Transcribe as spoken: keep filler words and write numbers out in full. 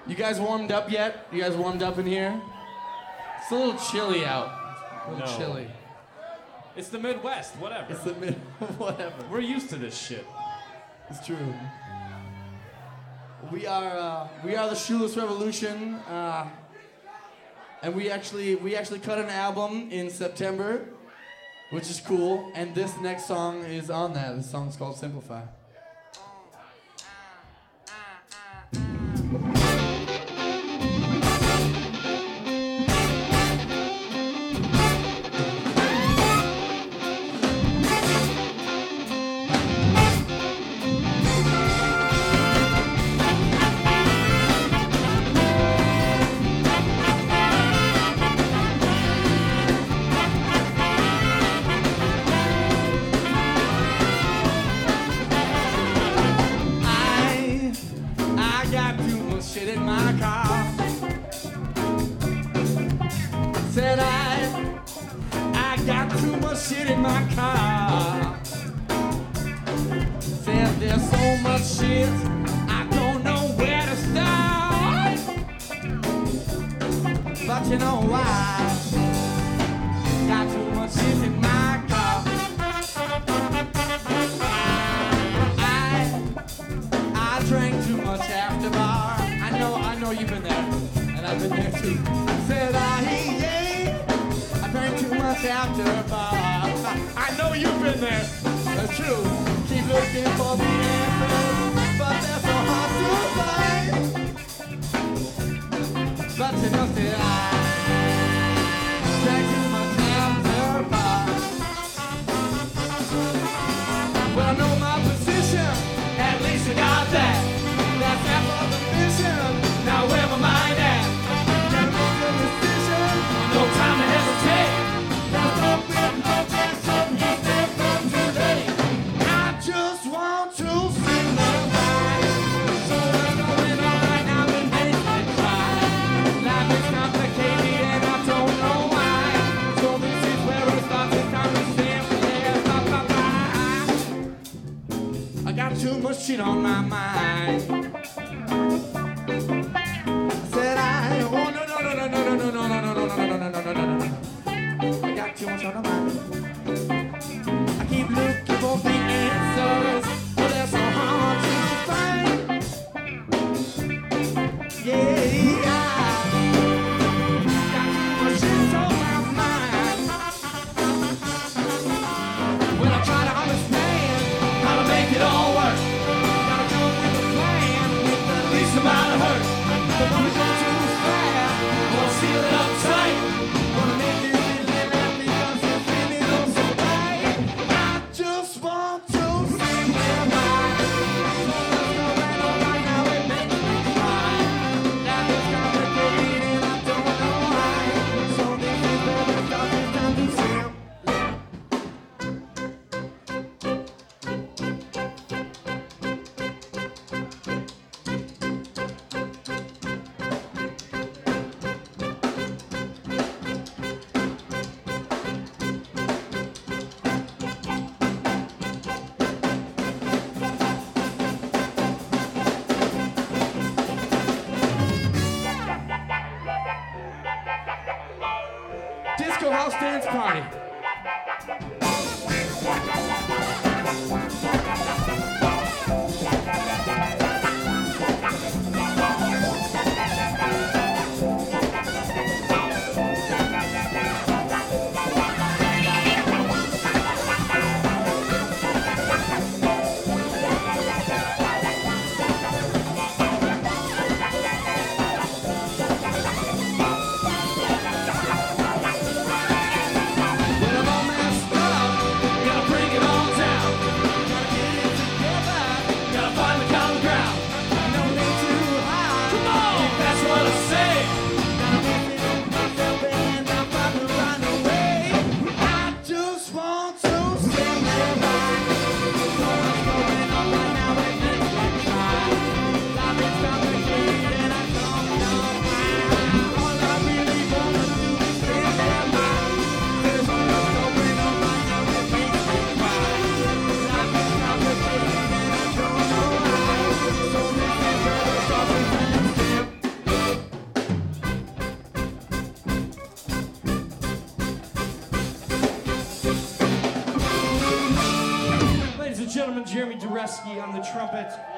You guys warmed up yet? You guys warmed up in here? It's a little chilly out. A little No. chilly. It's the Midwest, whatever. It's the mid. Whatever. We're used to this shit. It's true. We are uh, we are the Shoeless Revolution, uh, and we actually we actually cut an album in September, which is cool. And this next song is on that. This song's called Simplify. Shit in my car. Said I, I got too much shit in my car. Said there's so much shit, I don't know where to start. But you know why? Got too much shit in my car. I, I drank too much after bar. I know, I know you've been there, and I've been there too. Said I, yeah, I drank too much after bar. I know you've been there. That's true. Keep looking for the answers, but they're so hard to find. But you know, said I drank too much after bar. Well, I know my position. At least I got that. That's half of the mission. Now where my mind at? Gotta make a decision. No time to hesitate. Now don't be no tension. You step from today. I just want to simplify. So what's going on right now that makes me cry? Life is complicated and I don't know why. So this is where it starts. It's time to simplify. I got too much shit on my mind. Said I, oh no no no no no no no no no no no no no no no no no. I got too much on my mind. I keep looking for the answers, but they're so hard to find. Yeah, got too much shit on my mind. When I try to understand how to make it all work, gotta come with a plan with the least amount of hurt. But when we go too fast, we'll seal it up tight. Wanna make it really laugh because it's really not so right. I just want to simplify. So let's go right on right now and make me cry. Life is complicated and I don't know why. So this is where it starts. It's time to simplify. Disco House Dance Party. and gentlemen, Jeremy Dureski on the trumpet.